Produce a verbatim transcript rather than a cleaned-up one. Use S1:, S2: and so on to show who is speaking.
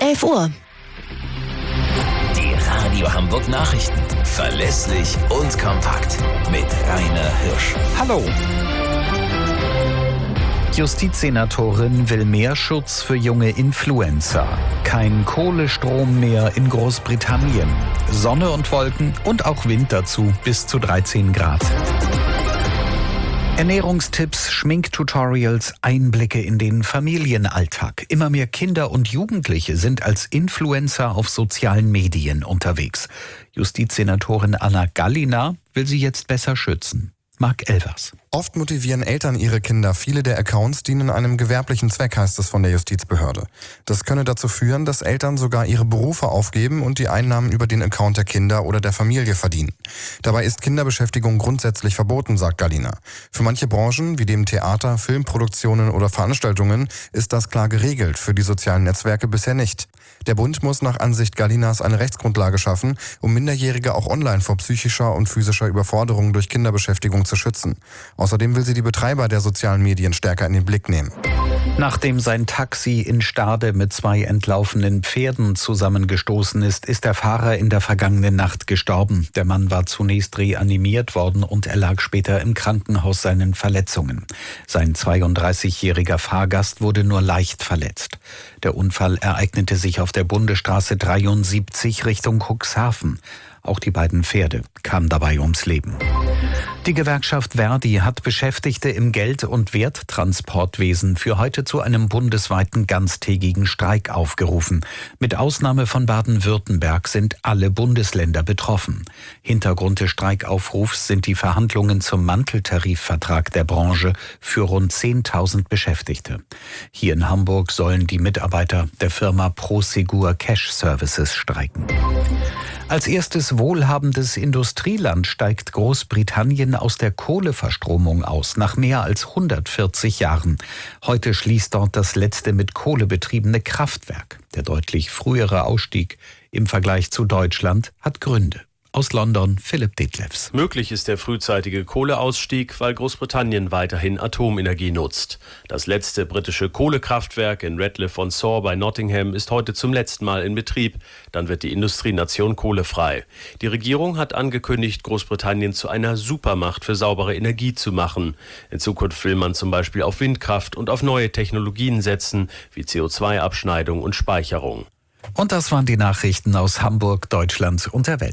S1: elf Uhr.
S2: Die Radio Hamburg Nachrichten. Verlässlich und kompakt. Mit Rainer Hirsch.
S3: Hallo. Justizsenatorin will mehr Schutz für junge Influencer. Kein Kohlestrom mehr in Großbritannien. Sonne und Wolken und auch Wind dazu bis zu dreizehn Grad. Ernährungstipps, Schminktutorials, Einblicke in den Familienalltag. Immer mehr Kinder und Jugendliche sind als Influencer auf sozialen Medien unterwegs. Justizsenatorin Anna Gallina will sie jetzt besser schützen. Marc Elvers.
S4: Oft motivieren Eltern ihre Kinder. Viele der Accounts dienen einem gewerblichen Zweck, heißt es von der Justizbehörde. Das könne dazu führen, dass Eltern sogar ihre Berufe aufgeben und die Einnahmen über den Account der Kinder oder der Familie verdienen. Dabei ist Kinderbeschäftigung grundsätzlich verboten, sagt Gallina. Für manche Branchen, wie dem Theater, Filmproduktionen oder Veranstaltungen, ist das klar geregelt, für die sozialen Netzwerke bisher nicht. Der Bund muss nach Ansicht Gallinas eine Rechtsgrundlage schaffen, um Minderjährige auch online vor psychischer und physischer Überforderung durch Kinderbeschäftigung zu schützen. Außerdem will sie die Betreiber der sozialen Medien stärker in den Blick nehmen.
S3: Nachdem sein Taxi in Stade mit zwei entlaufenen Pferden zusammengestoßen ist, ist der Fahrer in der vergangenen Nacht gestorben. Der Mann war zunächst reanimiert worden und erlag später im Krankenhaus seinen Verletzungen. Sein zweiunddreißigjähriger Fahrgast wurde nur leicht verletzt. Der Unfall ereignete sich auf der Bundesstraße dreiundsiebzig Richtung Cuxhaven. Auch die beiden Pferde kamen dabei ums Leben. Die Gewerkschaft Verdi hat Beschäftigte im Geld- und Werttransportwesen für heute zu einem bundesweiten ganztägigen Streik aufgerufen. Mit Ausnahme von Baden-Württemberg sind alle Bundesländer betroffen. Hintergrund des Streikaufrufs sind die Verhandlungen zum Manteltarifvertrag der Branche für rund zehntausend Beschäftigte. Hier in Hamburg sollen die Mitarbeiter der Firma Prosegur Cash Services streiken. Als erstes wohlhabendes Industrieland steigt Großbritannien aus der Kohleverstromung aus, nach mehr als hundertvierzig Jahren. Heute schließt dort das letzte mit Kohle betriebene Kraftwerk. Der deutlich frühere Ausstieg im Vergleich zu Deutschland hat Gründe. Aus London Philipp Detlefs.
S5: Möglich ist der frühzeitige Kohleausstieg, weil Großbritannien weiterhin Atomenergie nutzt. Das letzte britische Kohlekraftwerk in Radcliffe-on-Soar bei Nottingham ist heute zum letzten Mal in Betrieb. Dann wird die Industrienation kohlefrei. Die Regierung hat angekündigt, Großbritannien zu einer Supermacht für saubere Energie zu machen. In Zukunft will man zum Beispiel auf Windkraft und auf neue Technologien setzen, wie C O zwei Abschneidung und Speicherung.
S3: Und das waren die Nachrichten aus Hamburg, Deutschland und der Welt.